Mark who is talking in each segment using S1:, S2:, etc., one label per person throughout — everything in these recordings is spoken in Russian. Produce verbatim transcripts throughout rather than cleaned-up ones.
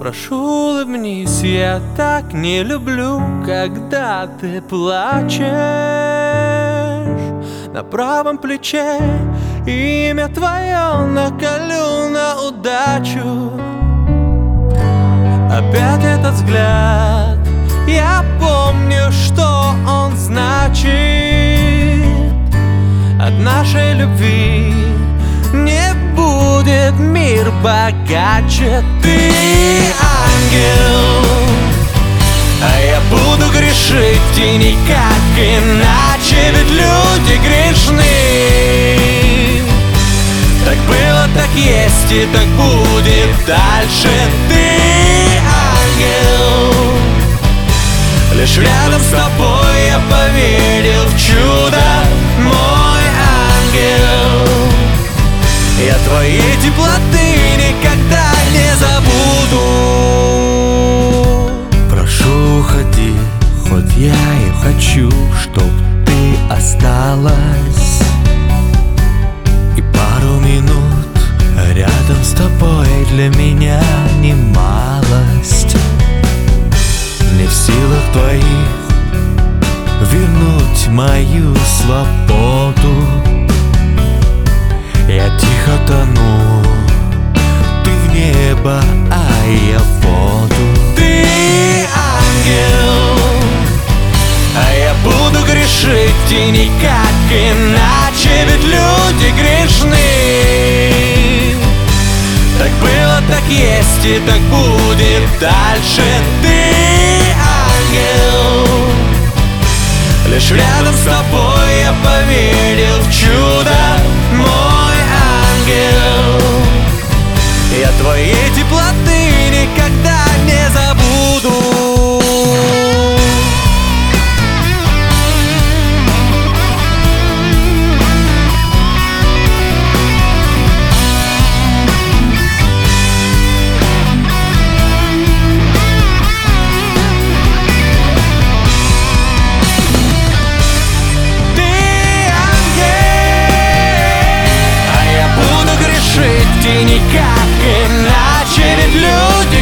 S1: прошу, улыбнись, я так не люблю, когда ты плачешь. На правом плече имя твое наколю на удачу. Опять этот взгляд, я помню, что он значит. От нашей любви не будет мир богаче. Ты ангел, а я буду грешить, и никак иначе, ведь люди грешны. Так было, так есть и так будет дальше. Ты ангел, лишь рядом с тобой я поверил в чудо, мой ангел. Я твоей теплоты никогда не забуду.
S2: Прошу, уходи, хоть я и хочу, чтоб ты осталась. И пару минут рядом с тобой для меня не малость. Не в силах твоих вернуть мою свободу. Я тихо тону, ты в небо, а я в воду.
S1: Ты ангел, а я буду грешить, и никак иначе, ведь люди грешны. Так было, так есть и так будет дальше. Ты ангел, лишь рядом с тобой я поверил в чудо, мой ангел. Я твоей теплоты никогда не забуду. И никак иначе, ведь люди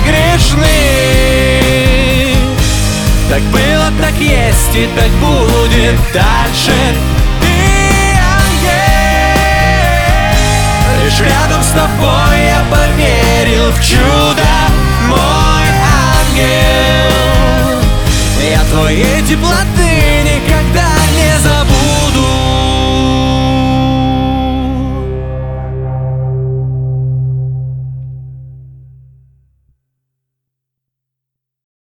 S1: грешны. Так было, так есть и так будет дальше. Ты ангел, лишь рядом с тобой я поверил в чудо, мой ангел. Я твоей теплоты никогда не забуду.